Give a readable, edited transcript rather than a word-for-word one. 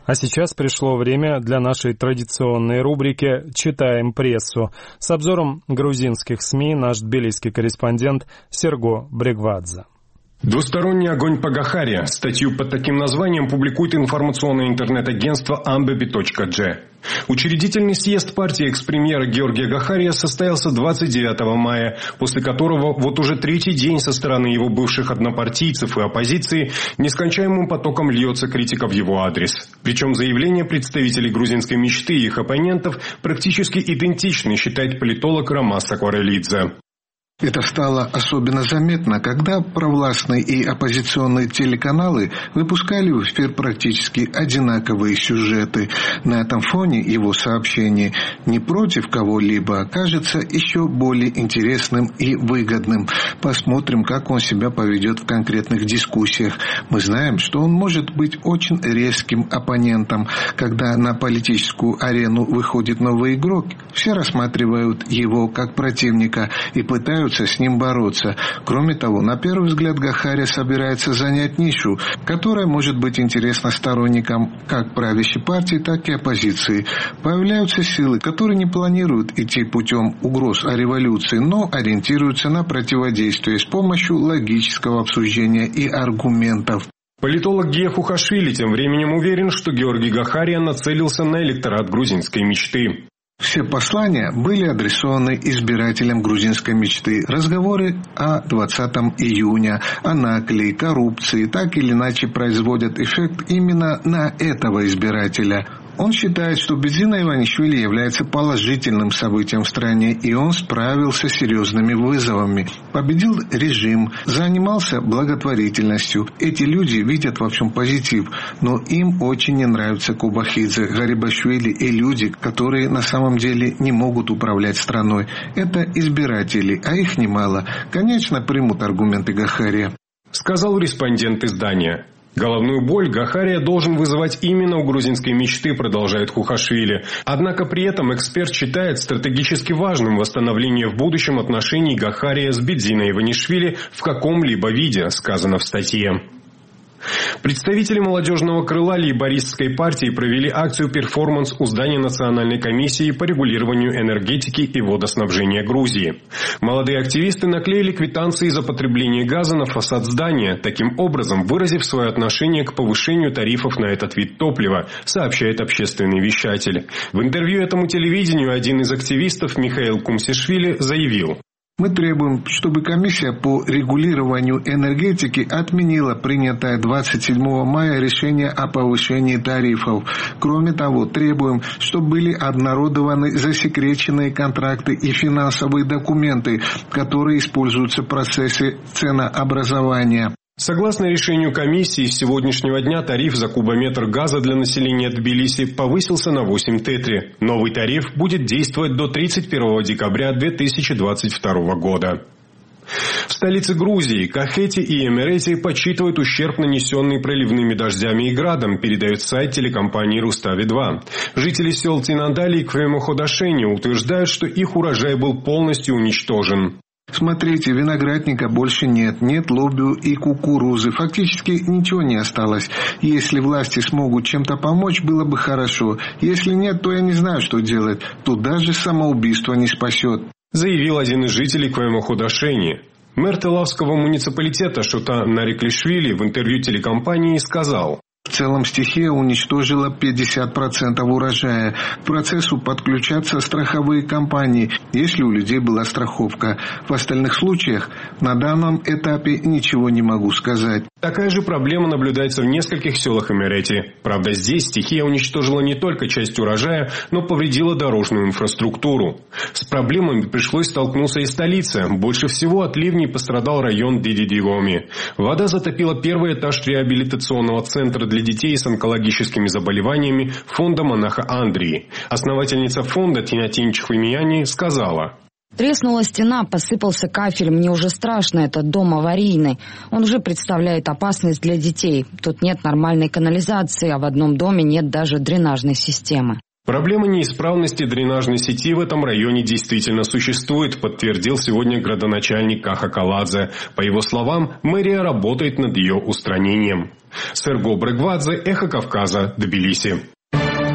А сейчас пришло время для нашей традиционной рубрики «Читаем прессу». С обзором грузинских СМИ наш тбилисский корреспондент Серго Брегвадзе. Двусторонний огонь по Гахаре. Статью под таким названием публикует информационное интернет-агентство ambebi.g. Учредительный съезд партии экс-премьера Георгия Гахария состоялся 29 мая, после которого вот уже третий день со стороны его бывших однопартийцев и оппозиции нескончаемым потоком льется критика в его адрес. Причем заявления представителей грузинской мечты и их оппонентов практически идентичны, считает политолог Ромас Акварелидзе. Это стало особенно заметно, когда провластные и оппозиционные телеканалы выпускали в эфир практически одинаковые сюжеты. На этом фоне его сообщение не против кого-либо кажется еще более интересным и выгодным. Посмотрим, как он себя поведет в конкретных дискуссиях. Мы знаем, что он может быть очень резким оппонентом. Когда на политическую арену выходит новый игрок, все рассматривают его как противника и пытаются с ним бороться. Кроме того, на первый взгляд Гахария собирается занять нишу, которая может быть интересна сторонникам как правящей партии, так и оппозиции. Появляются силы, которые не планируют идти путем угроз о революции, но ориентируются на противодействие с помощью логического обсуждения и аргументов. Политолог Гия Хухашвили тем временем уверен, что Георгий Гахария нацелился на электорат грузинской мечты. Все послания были адресованы избирателям грузинской мечты. Разговоры о 20 июня, о наклее, коррупции так или иначе производят эффект именно на этого избирателя. Он считает, что Бедзина Иванишвили является положительным событием в стране, и он справился с серьезными вызовами. Победил режим, занимался благотворительностью. Эти люди видят во всем позитив, но им очень не нравятся Кубахидзе, Гарибашвили и люди, которые на самом деле не могут управлять страной. Это избиратели, а их немало. Конечно, примут аргументы Гахария. Сказал респондент издания. Головную боль Гахария должен вызывать именно у грузинской мечты, продолжает Хухашвили. Однако при этом эксперт считает стратегически важным восстановление в будущем отношений Гахария с Бедзиной Иванишвили в каком-либо виде, сказано в статье. Представители молодежного крыла лейбористской партии провели акцию «Перформанс» у здания Национальной комиссии по регулированию энергетики и водоснабжения Грузии. Молодые активисты наклеили квитанции за потребление газа на фасад здания, таким образом выразив свое отношение к повышению тарифов на этот вид топлива, сообщает общественный вещатель. В интервью этому телевидению один из активистов, Михаил Кумсишвили, заявил: Мы требуем, чтобы комиссия по регулированию энергетики отменила принятое 27 мая решение о повышении тарифов. Кроме того, требуем, чтобы были обнародованы засекреченные контракты и финансовые документы, которые используются в процессе ценообразования. Согласно решению комиссии, с сегодняшнего дня тариф за кубометр газа для населения Тбилиси повысился на 8 тетри. Новый тариф будет действовать до 31 декабря 2022 года. В столице Грузии Кахети и Эмерети подсчитывают ущерб, нанесенный проливными дождями и градом, передает сайт телекомпании «Рустави-2». Жители сел Тинандали и Квемоходашени утверждают, что их урожай был полностью уничтожен. Смотрите, виноградника больше нет, нет лобио и кукурузы, фактически ничего не осталось. Если власти смогут чем-то помочь, было бы хорошо. Если нет, то я не знаю, что делать. Тут даже самоубийство не спасет. Заявил один из жителей Квемоходашени. Мэр Телавского муниципалитета Шута Нариклишвили в интервью телекомпании сказал: В целом стихия уничтожила 50% урожая. К процессу подключатся страховые компании, если у людей была страховка. В остальных случаях на данном этапе ничего не могу сказать. Такая же проблема наблюдается в нескольких селах Эмерети. Правда, здесь стихия уничтожила не только часть урожая, но повредила дорожную инфраструктуру. С проблемами пришлось столкнуться и столица. Больше всего от ливней пострадал район Дидидигоми. Вода затопила первый этаж реабилитационного центра для детей с онкологическими заболеваниями фонда монаха Андрии. Основательница фонда Тинатин Чхвемияни сказала: Треснула стена, посыпался кафель. Мне уже страшно, этот дом аварийный. Он уже представляет опасность для детей. Тут нет нормальной канализации, а в одном доме нет даже дренажной системы. Проблема неисправности дренажной сети в этом районе действительно существует, подтвердил сегодня градоначальник Каха Каладзе. По его словам, мэрия работает над ее устранением. Серго Брыгвадзе, Эхо Кавказа, Тбилиси.